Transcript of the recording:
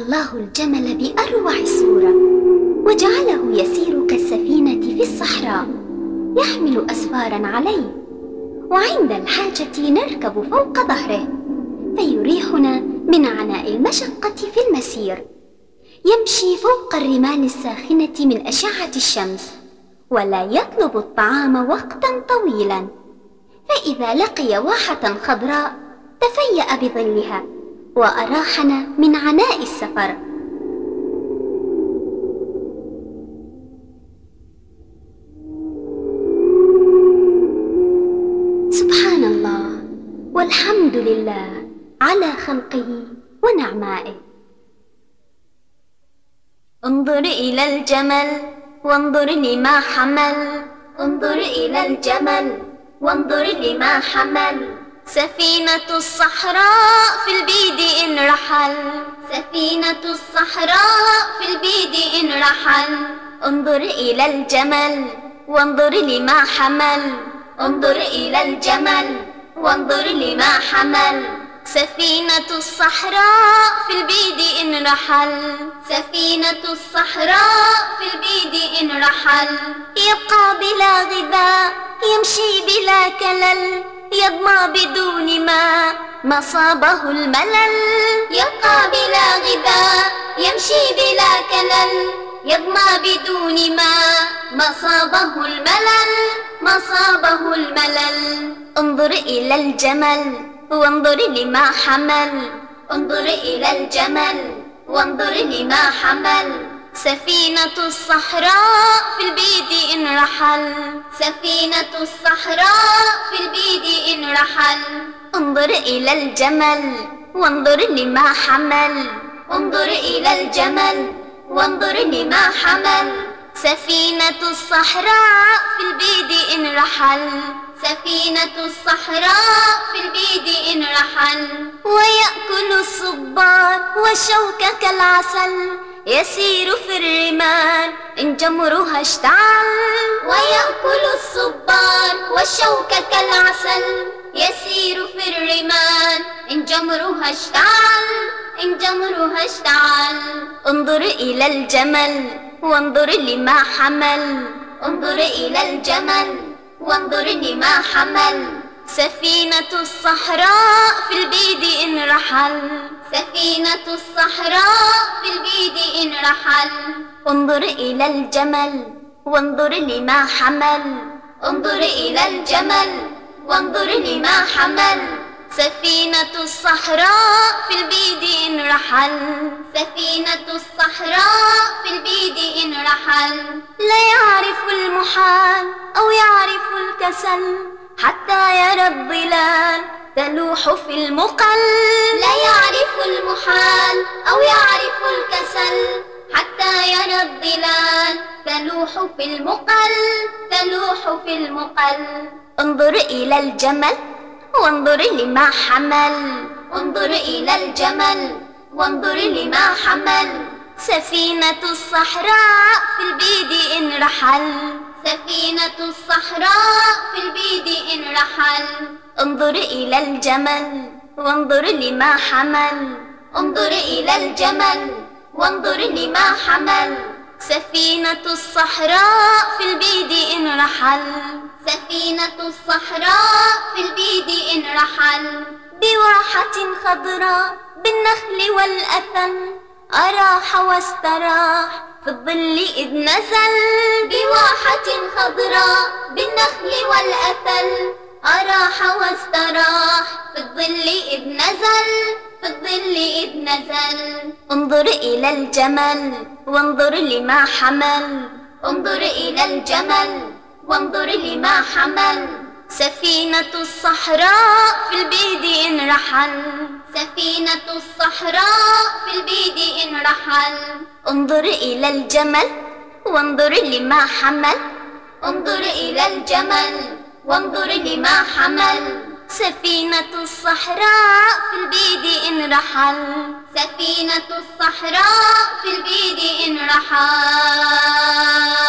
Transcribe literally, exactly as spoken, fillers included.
الله الجمل بأروع صورة وجعله يسير كالسفينة في الصحراء يحمل أسفارا عليه، وعند الحاجة نركب فوق ظهره فيريحنا من عناء المشقة في المسير. يمشي فوق الرمال الساخنة من أشعة الشمس ولا يطلب الطعام وقتا طويلا، فإذا لقي واحة خضراء تفيأ بظلها وأراحنا من عناء السفر. سبحان الله والحمد لله على خلقه ونعمائه. انظر إلى الجمل وانظر لما حمل، انظر إلى الجمل وانظر لما حمل. سفينة الصحراء في البيد إن رحل، سفينة الصحراء في البيد إن رحل. انظر إلى الجمل وانظر لما حمل، انظر إلى الجمل وانظر لما حمل. سفينة الصحراء في البيد إن رحل، سفينة الصحراء في البيد إن رحل. يبقى بلا غذاء يمشي بلا كلل، يضمى بدون ما مصابه الملل. يبقى بلا غذاء يمشي بلا كلل، يضمى بدون ما مصابه الملل، مصابه الملل. انظر إلى الجمل وانظر لما حمل، انظر إلى الجمل وانظر لما حمل. سفينة الصحراء في البيد إن رحل، سفينة الصحراء في البيد إن رحل. انظر إلى الجمل وانظر لما حمل، انظر إلى الجمل وانظر لما حمل. سفينة الصحراء في البيد إن رحل، سفينة الصحراء في البيد إن رحل. ويأكل الصبار والشوك كالعسل، يسير في الرمال إن جمرها اشتعل. ويأكل الصبار والشوك كالعسل، يسير في الرمال إن جمرها اشتعل، إن جمرها اشتعل. انظر إلى الجمل وانظر لما حمل، انظر إلى الجمل وانظر لما حمل. سفينة الصحراء في البيد إن رحل، سفينة الصحراء في البيد إن رحل. انظر إلى الجمل وانظر لما حمل، انظر إلى الجمل وانظر لما حمل. سفينة الصحراء في البيد إن رحل، سفينة الصحراء في البيد إن رحل. لا يعرف المحال أو يعرف الكسل، حتى يرى الظلال تلوح في المقل. لا يعرف المحال أو يعرف الكسل، حتى يرى الظلال تلوح في المقل، تلوح في المقل. انظر إلى الجمل وانظر لما حمل، انظر إلى الجمل وانظر لما حمل. سفينة الصحراء في البيد إن رحل، سفينة الصحراء في البيد إن رحل. انظر إلى الجمل وانظر لما حمل، انظر إلى الجمل وانظر لما حمل. سفينة الصحراء في البيد إن رحل، سفينة الصحراء في البيد إن رحل. بواحة خضراء بالنخل والأثل، أراح واستراح في الظل إذ نزل. بواحة خضراء بالنخل والأثل، أراح واستراح في الظل إذ نزل، في الظل إذ نزل. انظر إلى الجمل وانظر لما حمل، انظر إلى الجمل وانظر لما حمل. سفينة الصحراء في البيد إن رحل، سفينة الصحراء في البيد إن رحل. انظر إلى الجمل وانظر لما حمل، انظر إلى الجمل وانظر لما حمل. سفينة الصحراء في البيد إن رحل، سفينة الصحراء في البيد إن رحل.